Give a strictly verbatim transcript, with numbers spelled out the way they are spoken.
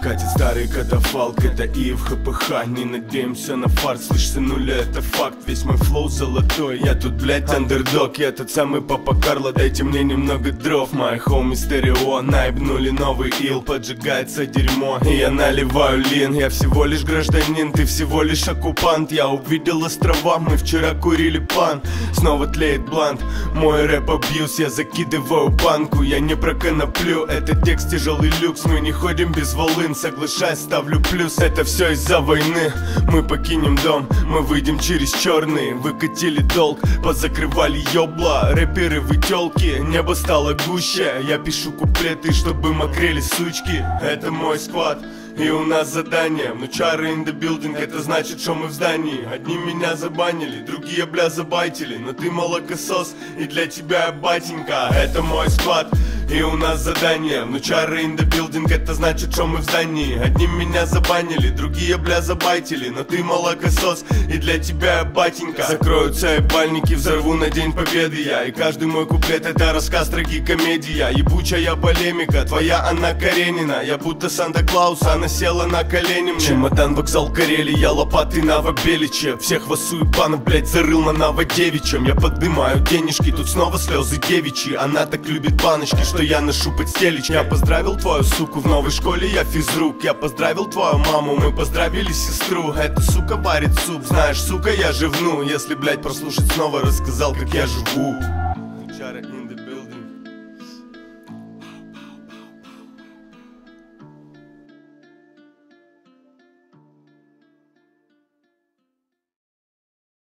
катит старый катафалк, это и в ХПХ. Не надеемся на фарт, слышь, сынуля, это факт. Весь мой флоу золотой, я тут, блять, андердог. Я тот самый папа Карло, дайте мне немного дров. Мои хоми стерео, наебнули новый ил. Поджигается дерьмо, и я наливаю лин. Я всего лишь гражданин, ты всего лишь оккупант. Я увидел острова, мы вчера курили пан. Снова тлеет блант, мой рэп абьюз. Я закидываю банку, я не про коноплю. Это текст тяжелый люкс, мы не ходим без волын. Соглашаюсь, ставлю плюс, это все из-за войны. Мы покинем дом, мы выйдем через черный. Выкатили долг, позакрывали ёбла. Рэперы вы тёлки, небо стало гуще. Я пишу куплеты, чтобы мокрели сучки. Это мой сквад, и у нас задание. Внучары in the building, это значит, что мы в здании. Одни меня забанили, другие, бля, забайтили. Но ты молокосос, и для тебя я батенька. Это мой сквад, и у нас задание. Внучары in the building, это значит, что мы в здании. Одни меня забанили, другие, бля, забайтили. Но ты молокосос, и для тебя я батенька. Закроются ебальники, взорву на День Победы я. И каждый мой куплет это рассказ, трагикомедия. Ебучая полемика, твоя Анна Каренина. Я будто Санта-Клаус, она села на колени мне. Чемодан, вокзал, Карелия, лопаты, Новобеличе. Всех вас уебанов, блять, зарыл на Новодевичьем. Я поднимаю денежки, тут снова слезы девичьи. Она так любит баночки, что я ношу подстелечки. Я поздравил твою суку, в новой школе я физрук. Я поздравил твою маму, мы поздравили сестру. Эта сука варит суп, знаешь, сука, я живну. Если, блять, прослушать снова, рассказал, как я живу.